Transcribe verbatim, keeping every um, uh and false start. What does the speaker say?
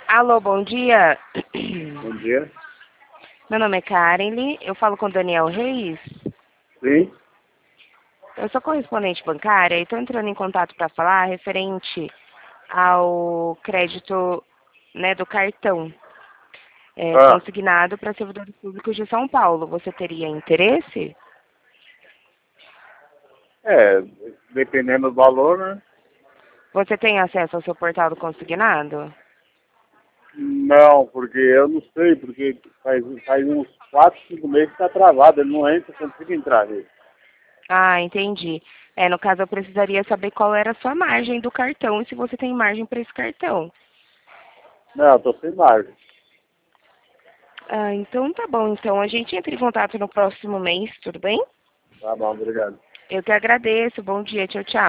Alô, bom dia. Bom dia. Meu nome é Karen, eu falo com Daniel Reis. Sim? Eu sou correspondente bancária e estou entrando em contato para falar referente ao crédito, né, do cartão é, Ah, consignado para servidores públicos de São Paulo. Você teria interesse? é, dependendo do valor, né? Você tem acesso ao seu portal do consignado? Não, porque eu não sei, porque faz, faz uns quatro, cinco meses que tá travado, ele não entra, eu não consigo entrar nele. Ah, entendi. É, no caso, eu precisaria saber qual era a sua margem do cartão e se você tem margem para esse cartão. Não, eu tô sem margem. Ah, então tá bom. Então a gente entra em contato no próximo mês, tudo bem? Tá bom, obrigado. Eu que agradeço. Bom dia. Tchau, tchau.